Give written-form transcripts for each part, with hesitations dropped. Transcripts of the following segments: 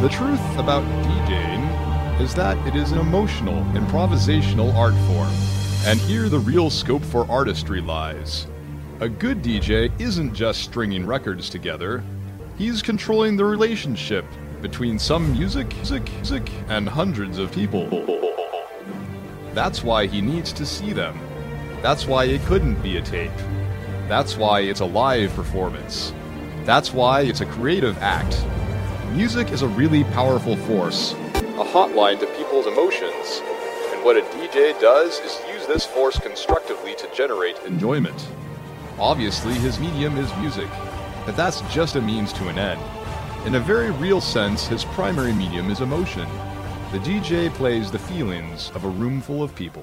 The truth about DJing is that it is an emotional, improvisational art form. And here the real scope for artistry lies. A good DJ isn't just stringing records together. He's controlling the relationship between some music, and hundreds of people. That's why he needs to see them. That's why it couldn't be a tape. That's why it's a live performance. That's why it's a creative act. Music is a really powerful force, a hotline to people's emotions. And what a DJ does is use this force constructively to generate enjoyment. Obviously, his medium is music, but that's just a means to an end. In a very real sense, his primary medium is emotion. The DJ plays the feelings of a room full of people.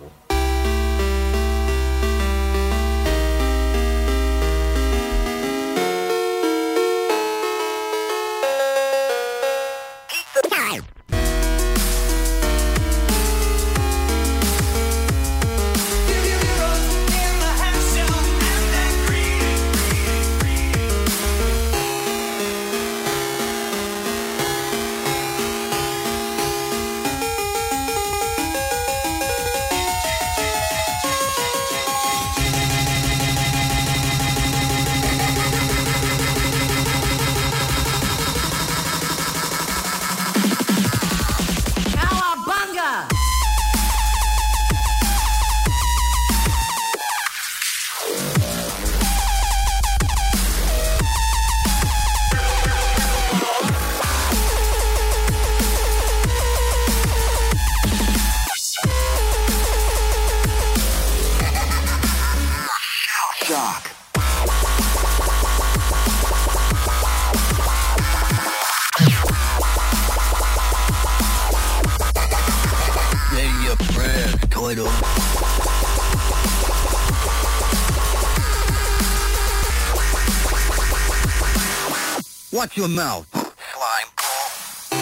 Watch your mouth, slime ball.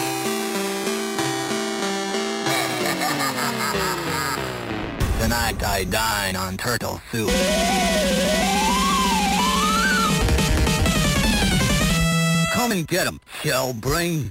Tonight I dine on turtle soup. Come and get 'em, shell brain.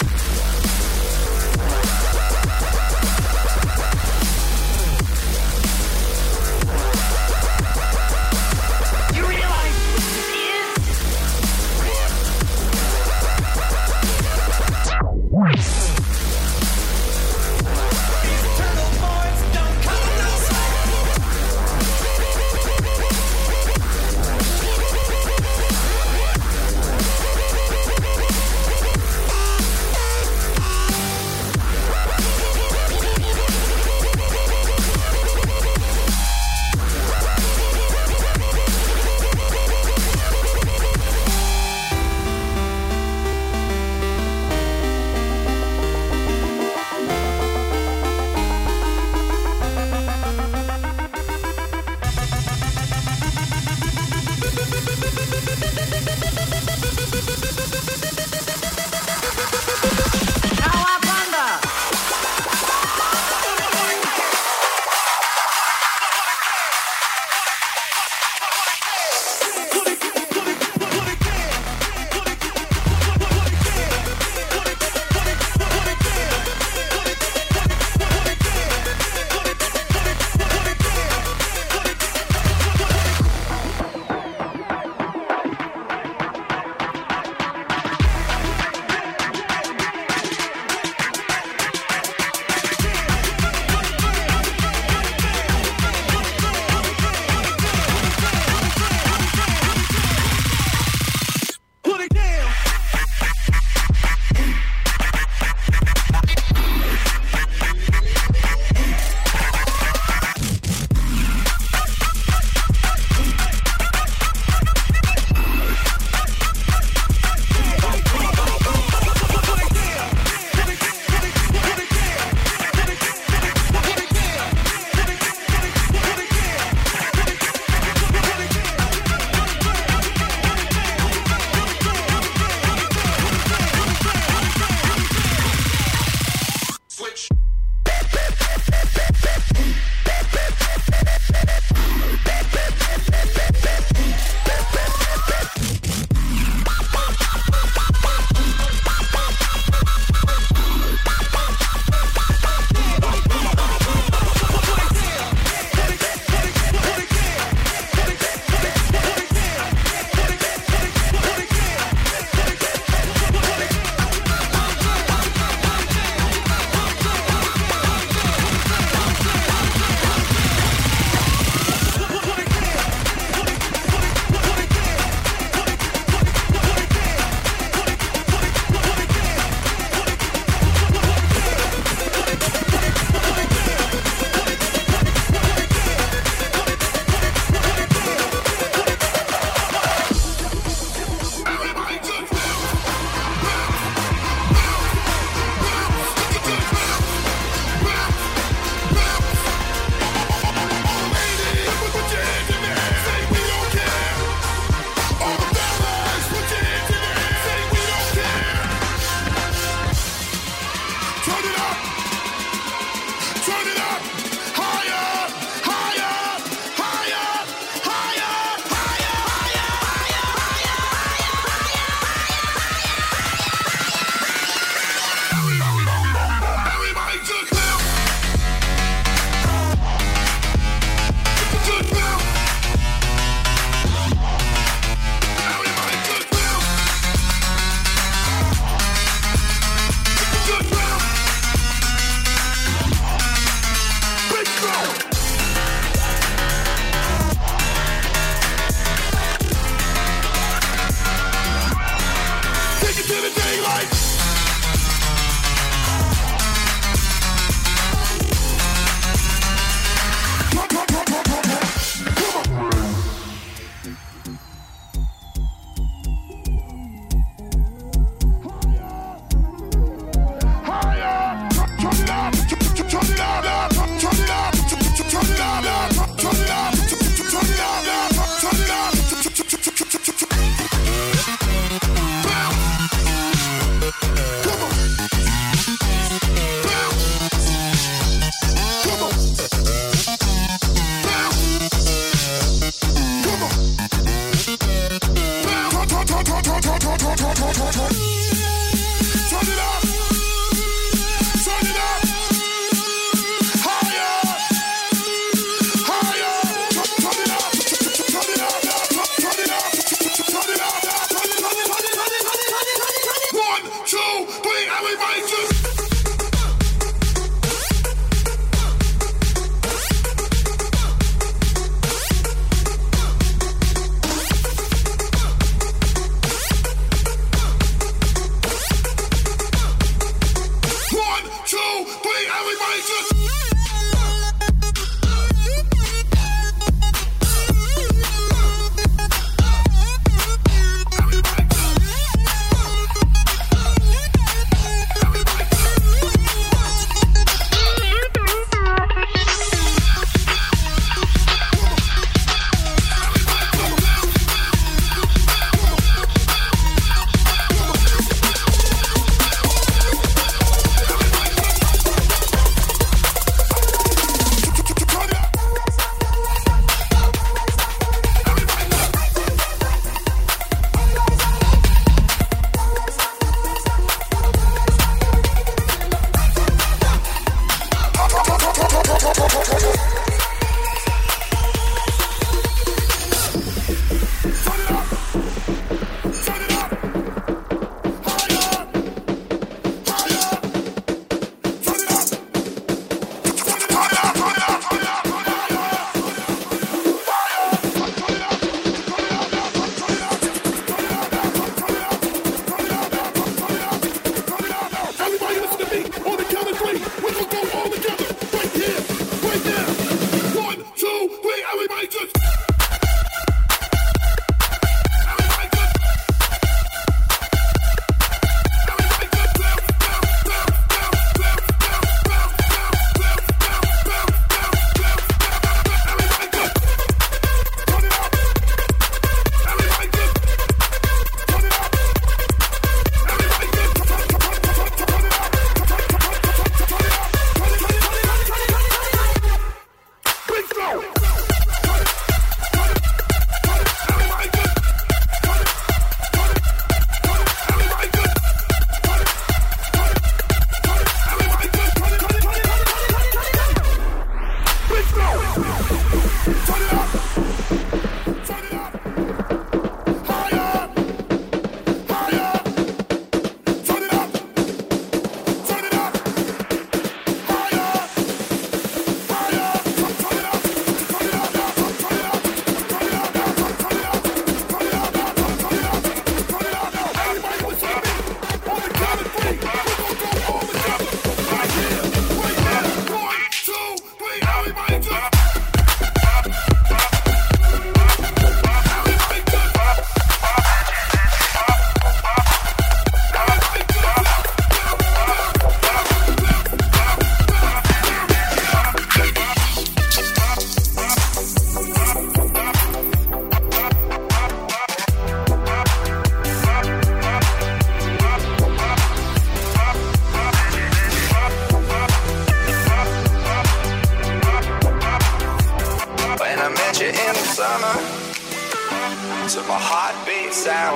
down.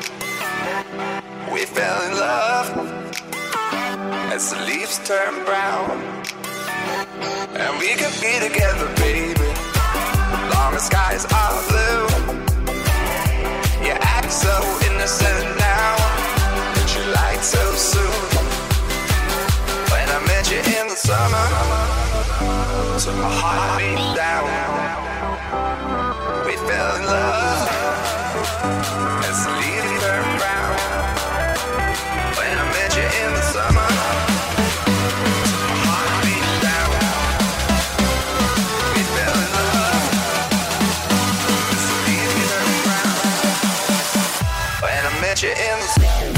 We fell in love as the leaves turn brown. And we could be together, baby, long as skies are blue. You act so innocent now, but you lied so soon. When I met you in the summer, took my heart beat down. We fell in love as the leaves turn brown. When I met you in the summer, took my heart beat down. We fell in love as the leaves turn brown. When I met you in the summer.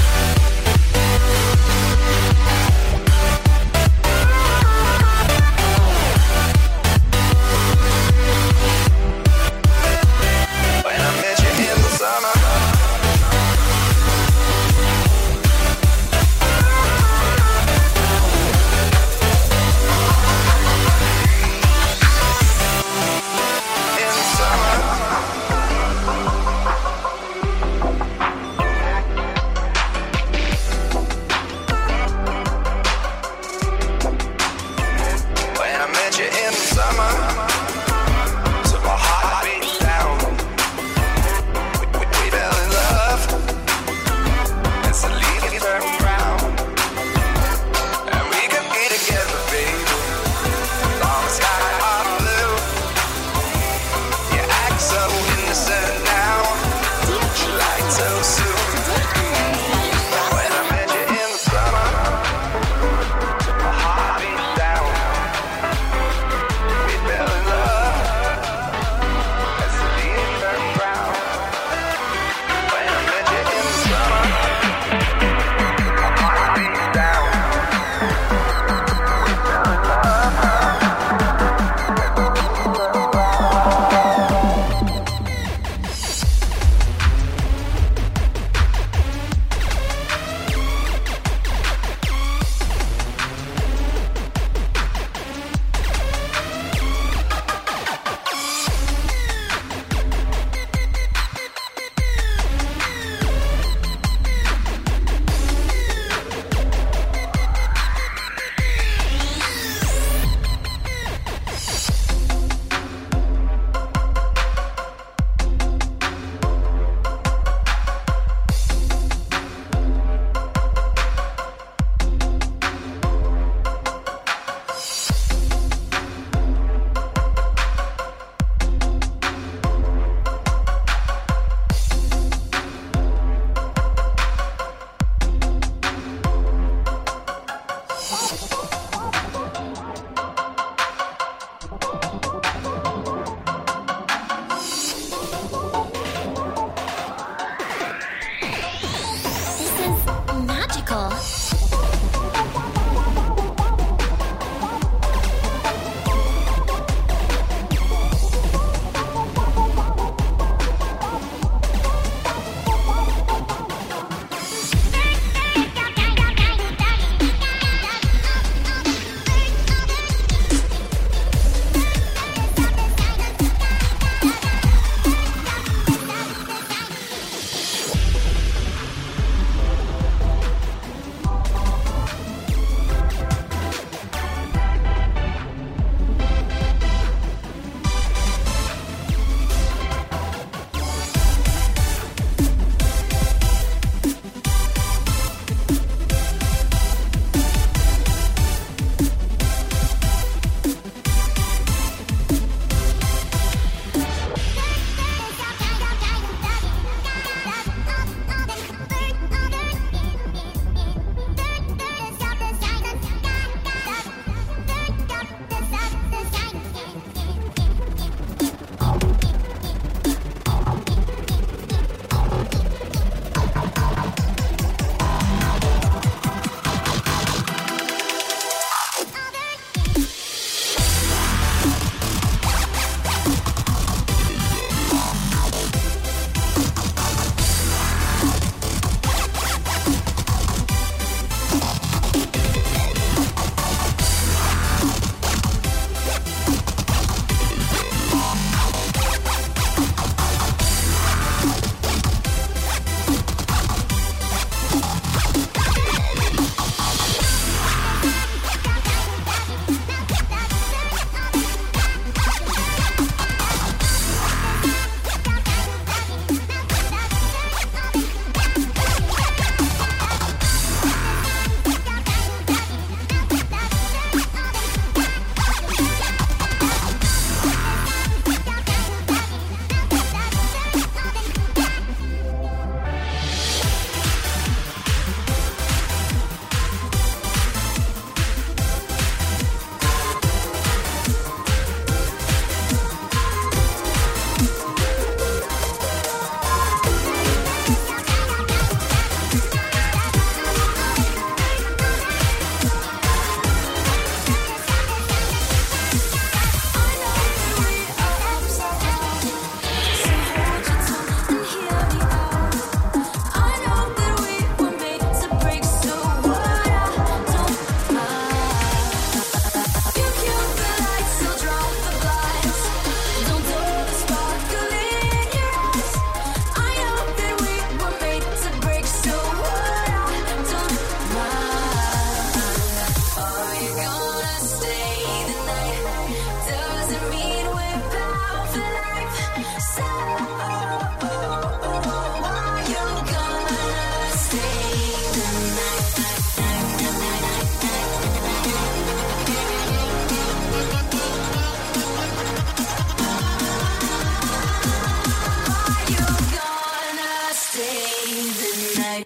the night.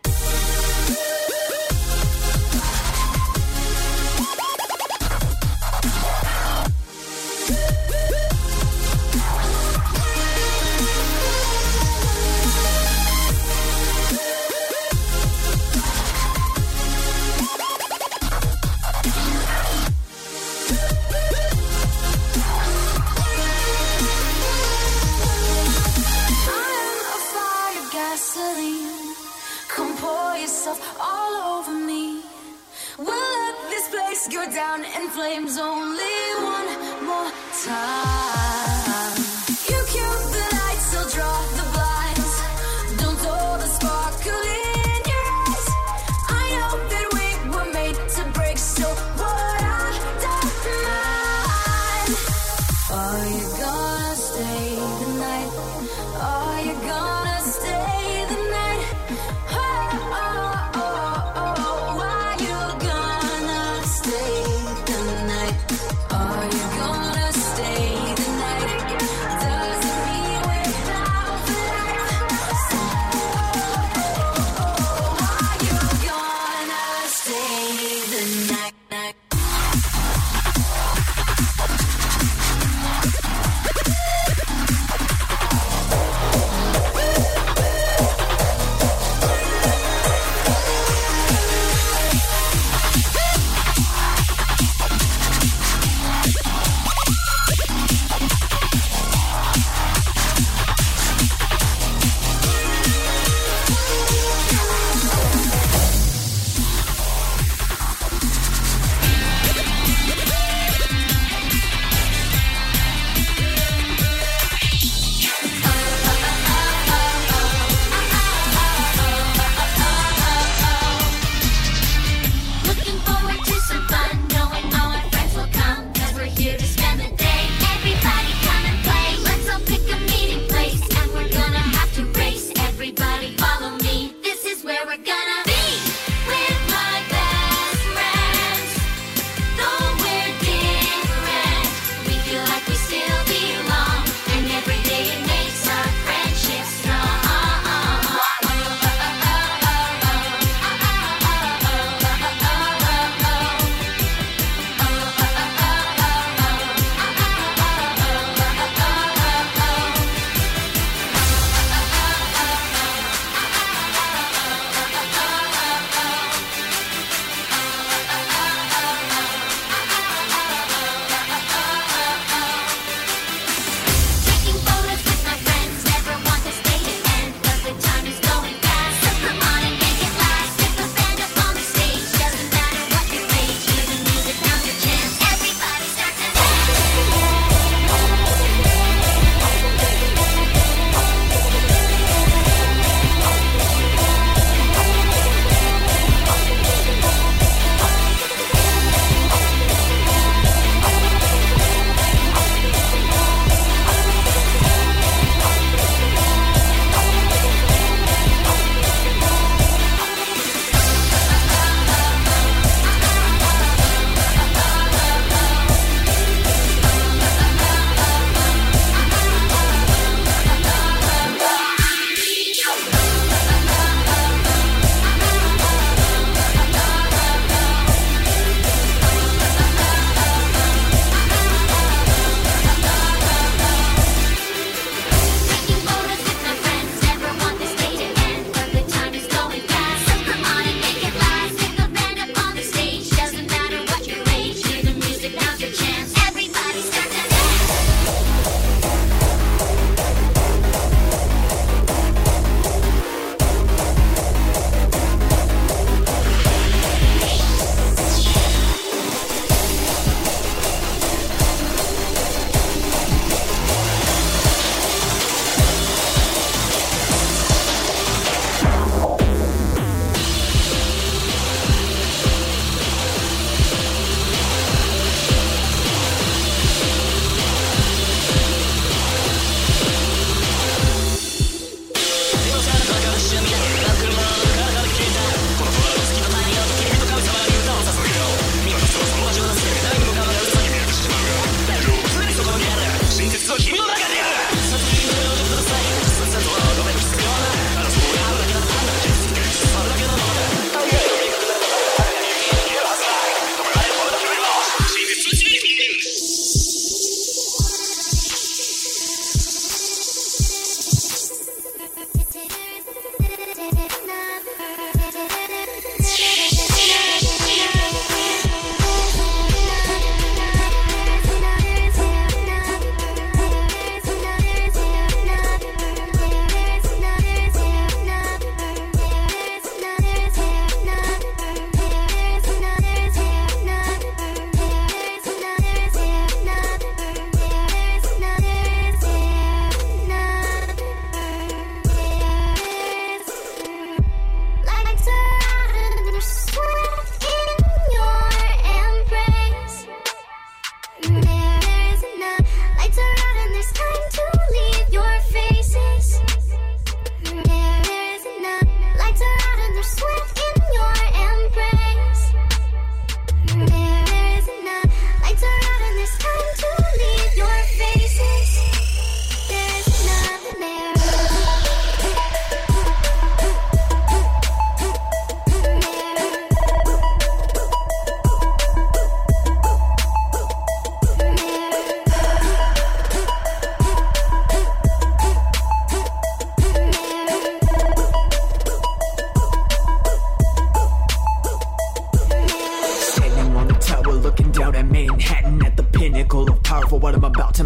All over me. We'll let this place go down in flames only one more time. You cue the lights, I'll draw the blinds. Don't dull the sparkle in your eyes. I know that we were made to break, so what I don't mind. Are you gonna stay the night? Are you gonna stay the night? Stay the night.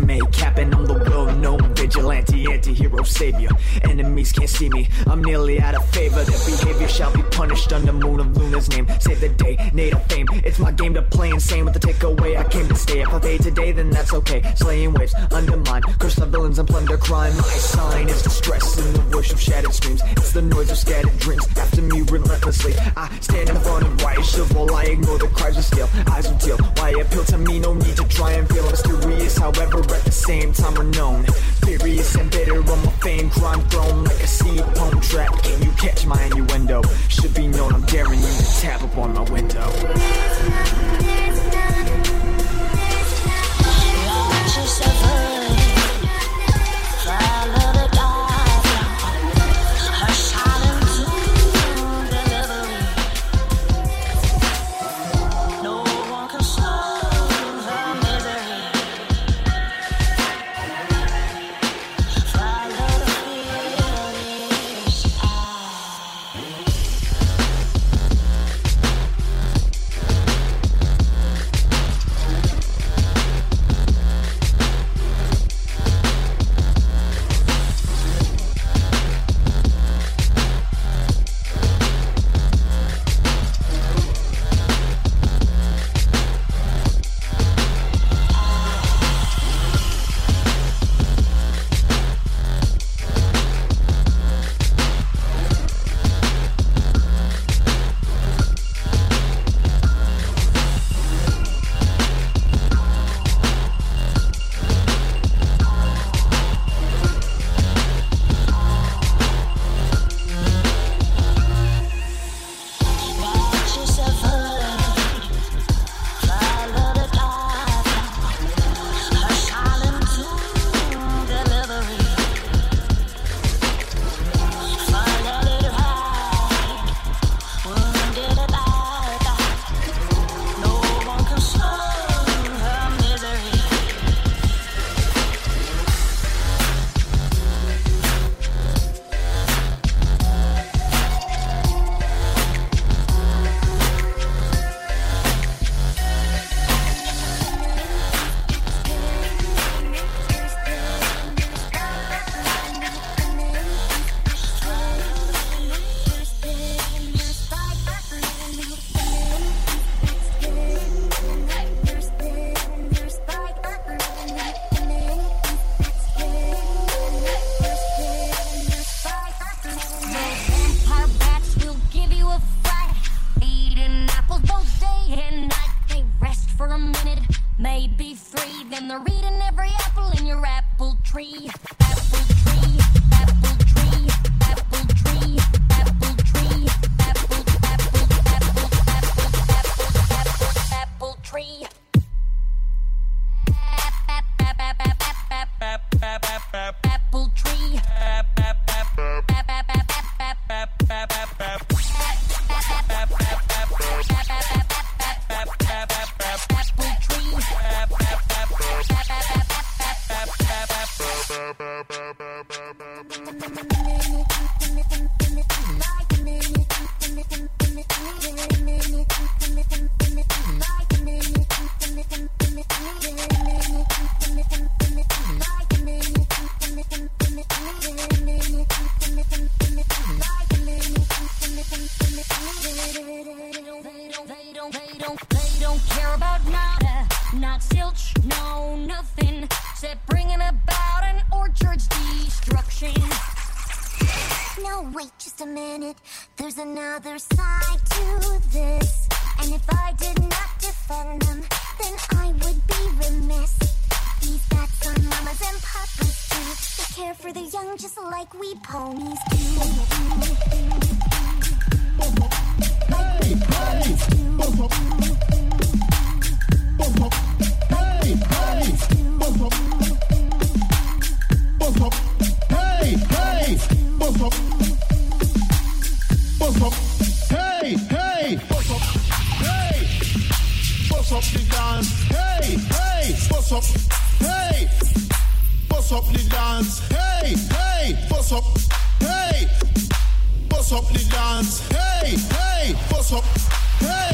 resume capping. I'm the well-known vigilante, anti-hero savior. Enemies can't see me, I'm nearly out of favor. Their behavior shall be punished under Moon of Luna's name. Save the day, native fame. It's my game to play insane with the takeaway. I came to stay. If I pay today, then that's okay. Slaying waves, undermine, curse the villains and plunder crime. My sign is distress in the voice of shattered screams. It's the noise of scattered dreams. After me relentlessly, I stand in front of right shovel. I ignore the cries of steel, eyes of teal. Why appeal to me? No need to try and feel mysterious. However, at the same time unknown. Furious and bitter on my fame. Crime thrown like a seed poem trap. Can you catch my innuendo? Should be known I'm daring you to tap upon my window.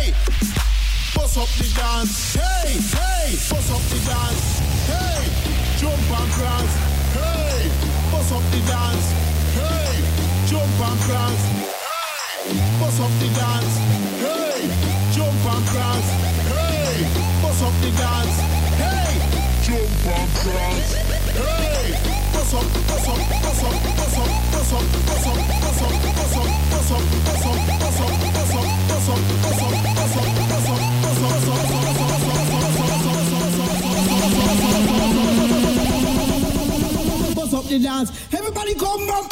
Bust up the dance, hey, hey, bust up the dance, hey. jump and cross. Hey, bust up the dance. Hey, jump and cross. Bust up the dance. Hey, jump and cross. Hey, bust up the dance. Hey, jump and cross. Hey, bust up, bust up, bust up, bust up, bust up, bust up, bust up, bust up, bust up, bust up, bust up, bust up, bust up, bust up, bust up, bust up, bust up the dance. Everybody come up.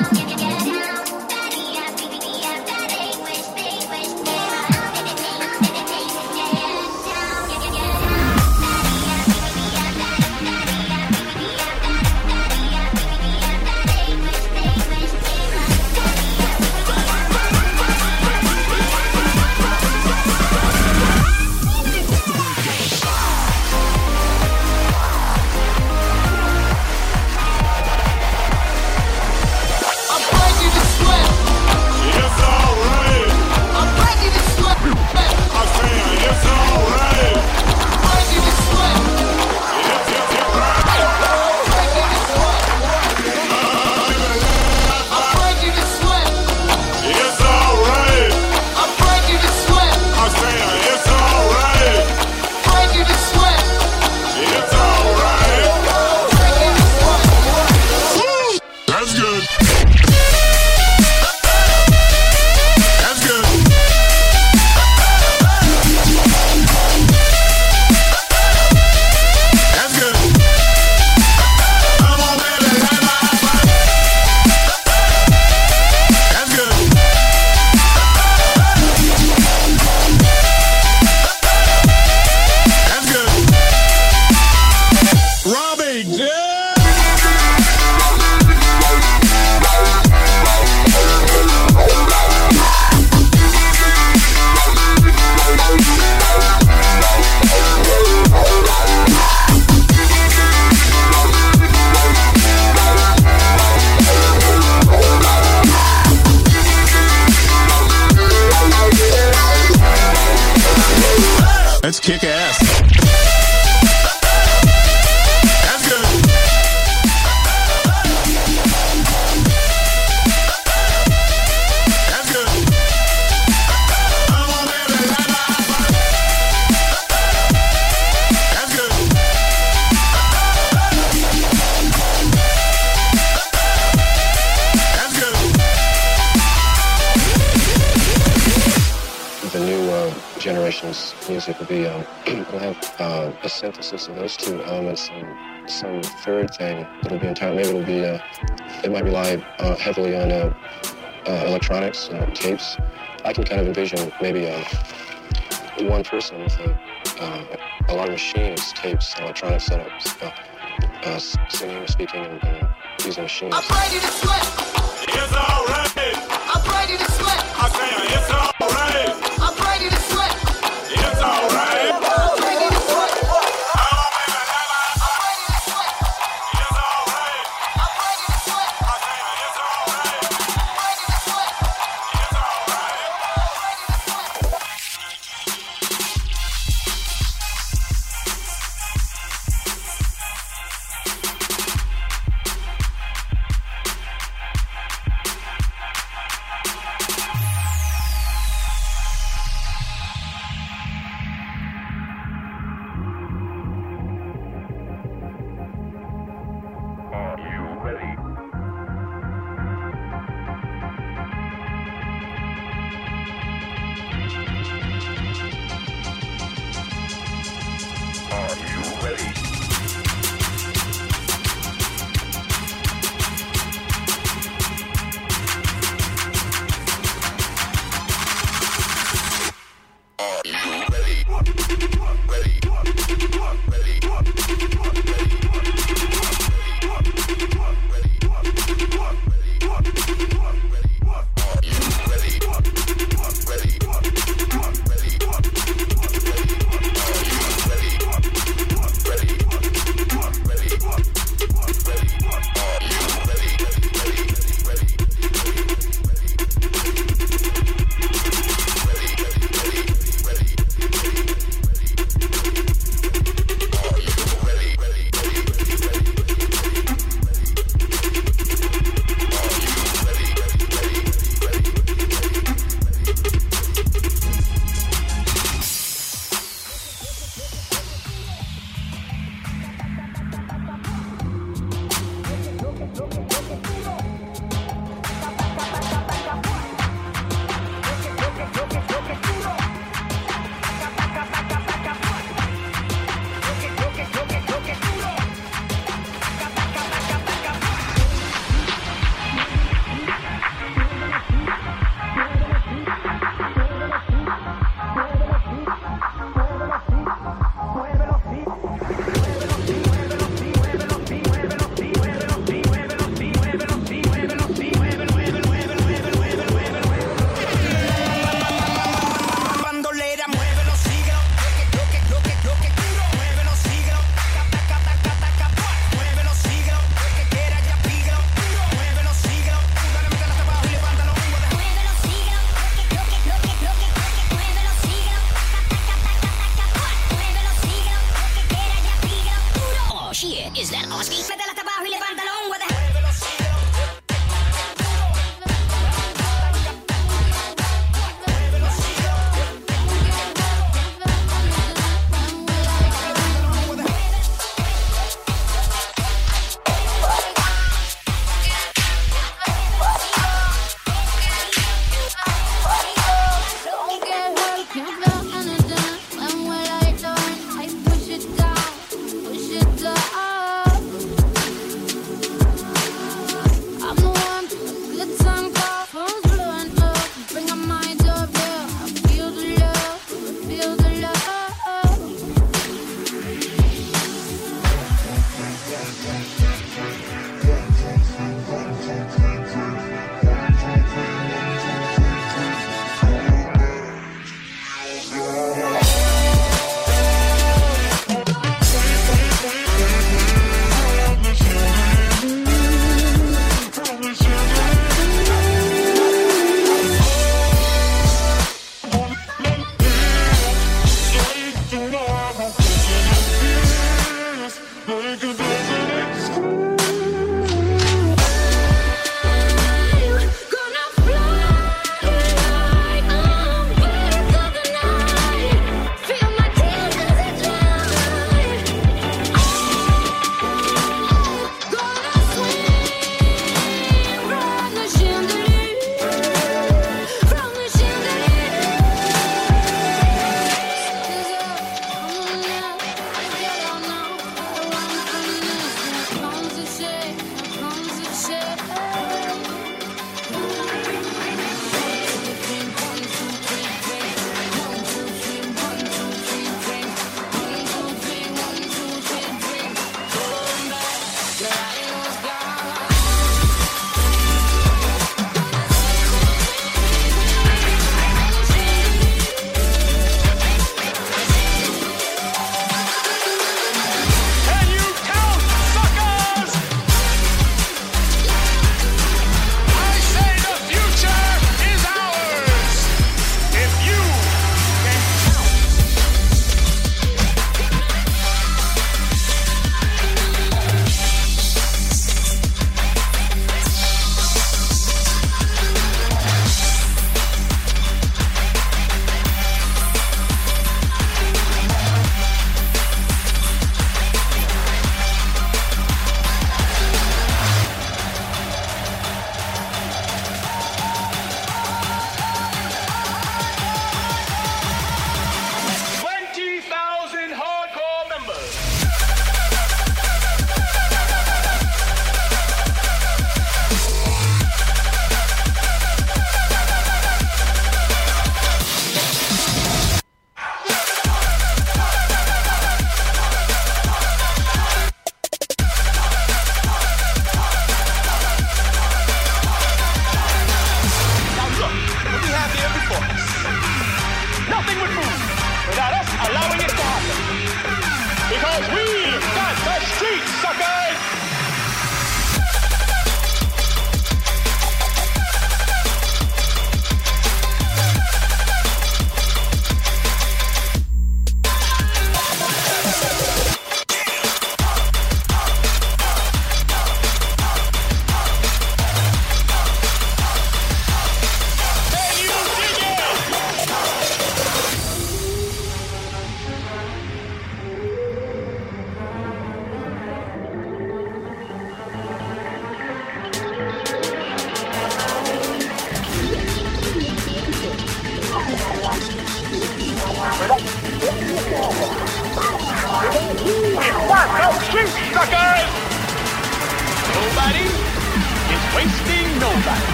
Let's kick ass. That's good. That's good. That's good. That's good. The new generation's music will be will have a synthesis of those two elements and some third thing. It'll be entirely, maybe it'll be it might rely heavily on electronics, tapes. I can kind of envision maybe one person with a lot of machines, tapes, electronic setups, singing or speaking and using machines. I'm ready to sweat. It's alright. I'm ready to sweat. I say it's alright. I'm ready to sweat. It's alright. I'm ready to sweat. I'm ready to sweat. It's alright. I'm ready to sweat. I say it's alright. I'm ready to sweat. It's alright. I'm ready to sweat.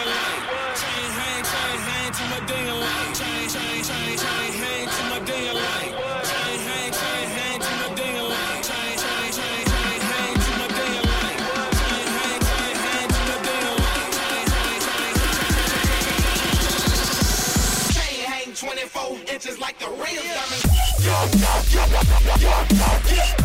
ding-a-ling. Chain hang to my ding-a-ling. Chain hang to my ding-a-ling. Chain hang to my ding-a-ling. Chain hang to my ding-a-ling. Chain hang to my ding-a-ling. Chain hang 24 inches like the real diamond.